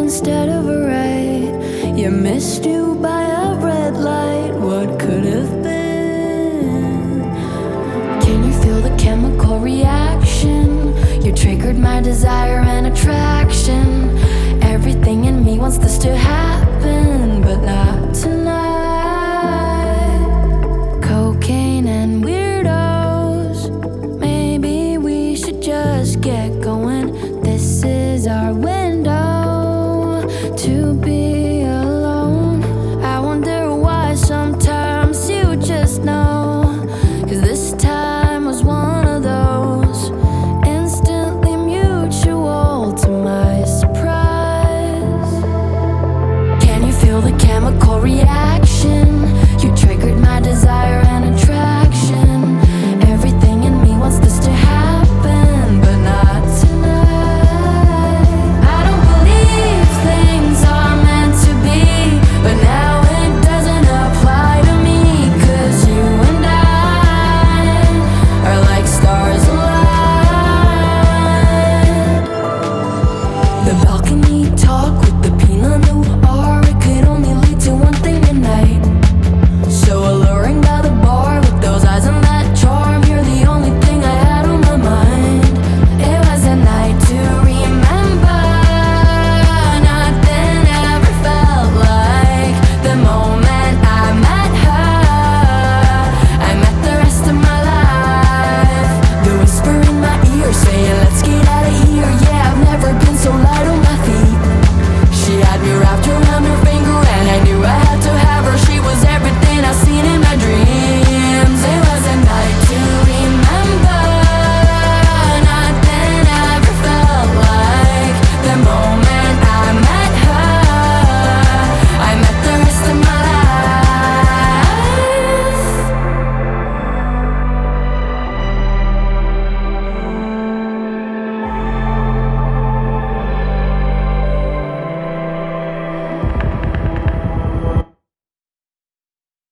instead of a right. You missed you by a red light. What could have been? Can you feel the chemical reaction? You triggered my desire and attraction. Everything in me wants this to happen, but not tonight. Cocaine and weirdos. Maybe we should just get going. This is our window to be alone. I wonder why sometimes you just know. 'Cause this time was one of those instantly mutual to my surprise. Can you feel the chemical reaction? You triggered my desire and attraction. Everything in me wants this to happen, but not tonight. I don't believe things are meant to be, but now it doesn't apply to me. 'Cause you and I are like stars aligned. The balcony talk